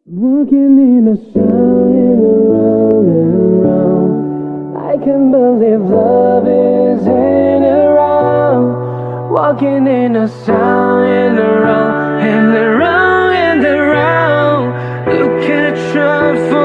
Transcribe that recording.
Walking in a sound and around and round. I can't believe love is in around. Walking in a sound and around and around and around. You can't try.